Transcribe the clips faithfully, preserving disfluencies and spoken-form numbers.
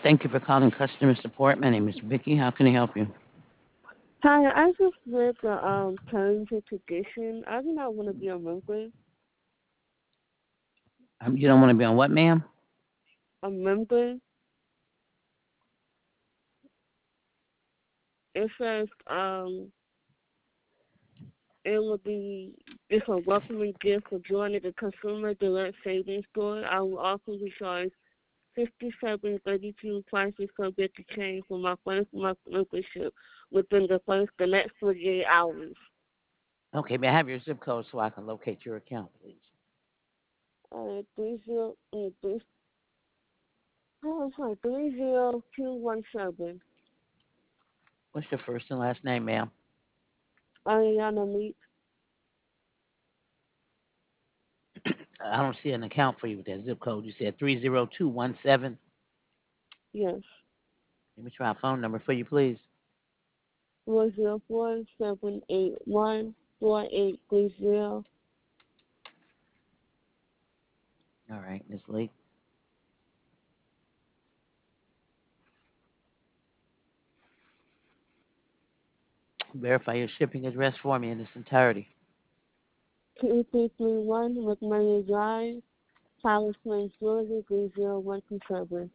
Thank you for calling customer support. My name is Vicky. How can I help you? Hi, I just read the um terms and condition. I do not want to be a member. Um, you don't want to be on what, ma'am? A member. It says um it will be it's a welcoming gift for joining the consumer direct savings store. I will also be charged fifty seven thirty two prices subject to change for my first month membership within the first the next forty eight hours. Okay, may I have your zip code so I can locate your account, please? Uh three zero uh, three oh sorry, three zero two one seven. What's your first and last name, ma'am? Ariana Meat. I don't see an account for you with that zip code. You said three zero two one seven. Yes. Let me try a phone number for you, please. four zero four seven eight one four eight three zero. All right, Miss Lee. Verify your shipping address for me in its entirety. Two three three one McMurray Drive, Palace Springs, Georgia three zero one two seven.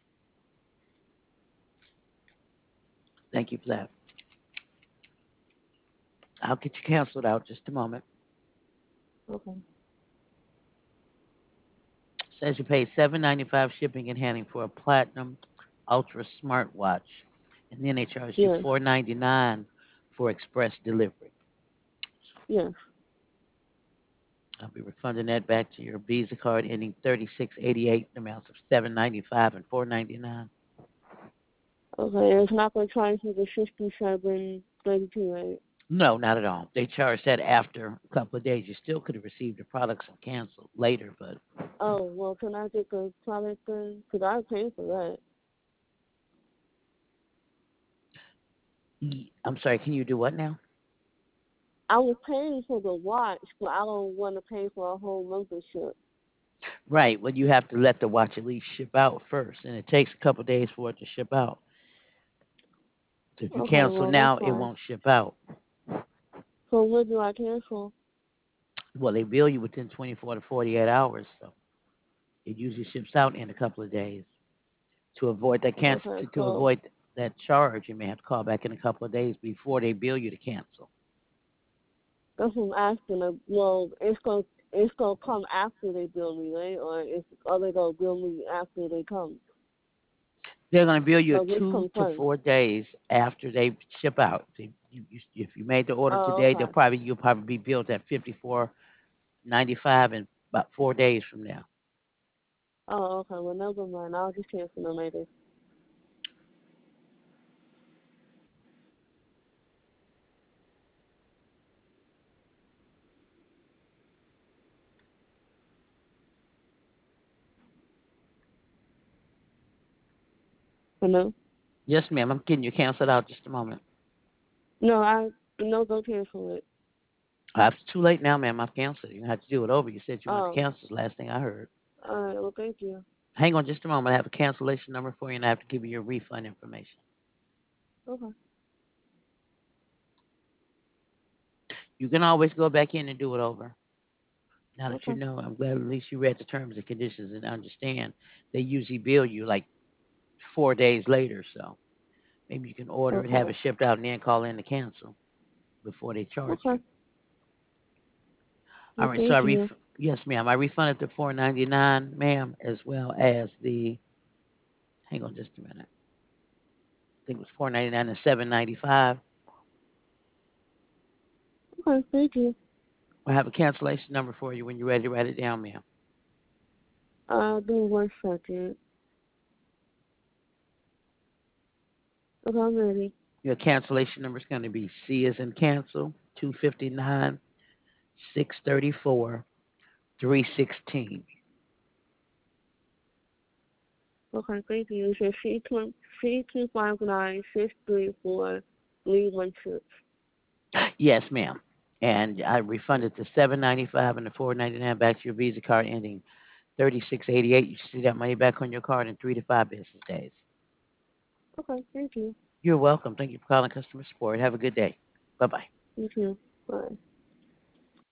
Thank you for that. I'll get you canceled out just a moment. Okay. Says you paid seven ninety five shipping and handling for a platinum ultra smartwatch, and then they charged you Yes. four ninety nine for express delivery. Yes. I'll be refunding that back to your Visa card ending thirty six eighty eight, amounts of seven ninety five and four ninety nine. Okay. It's not going to charge me the fifty seven thirty two, right? No, not at all. They charged that after a couple of days. You still could have received the products and canceled later, but Oh, well, can I get the product then? Because I paid for that. I'm sorry, can you do what now? I was paying for the watch, but I don't want to pay for a whole membership. Right. Well, you have to let the watch at least ship out first, and it takes a couple of days for it to ship out. So if you Okay, cancel well, that's now, it fine. won't ship out. So what do I cancel? Well, they bill you within twenty-four to forty-eight hours, so it usually ships out in a couple of days. To avoid that cancel, Okay, to, to so avoid that charge, you may have to call back in a couple of days before they bill you to cancel. that's what I'm asking. Like, well, it's gonna it's gonna come after they bill me, right? Or is are they gonna bill me after they come? They're going to bill you So which two comes to first? four days after they ship out. If you, you, if you made the order Oh, today, they'll okay. probably you'll probably be billed at fifty-four ninety-five in about four days from now. Oh, okay. Well, never mind. I'll just cancel them later. Hello? Yes, ma'am. I'm getting you canceled out just a moment. No, I no go cancel it. Uh, It's too late now, ma'am. I've canceled. You have to do it over. You said you wanted to Oh, cancel. The last thing I heard. all right. Well, thank you. Hang on just a moment. I have a cancellation number for you, and I have to give you your refund information. Okay. You can always go back in and do it over. Now that you Okay. know, I'm glad at least you read the terms and conditions and understand they usually bill you like four days later. So maybe you can order it, have Okay. it shipped out, and then call in to cancel before they charge Okay. you. All Well, right. So I thank you. ref- yes, ma'am. I refunded the four ninety nine, ma'am, as well as the. Hang on just a minute. I think it was four ninety nine and seven ninety five. Okay. Thank you. I have a cancellation number for you when you're ready to write it down, ma'am. Uh, give me one second. Okay, I'm ready. Your cancellation number is going to be C as in cancel, two fifty-nine, six thirty-four, three sixteen. Okay, thank you. It's C two C two five nine six three four three one six. Yes, ma'am. And I refunded the seven ninety-five and the four ninety-nine back to your Visa card ending thirty-six eighty-eight. You should see that money back on your card in three to five business days. Okay, thank you. You're welcome. Thank you for calling customer support. Have a good day. Bye bye. You too. Bye.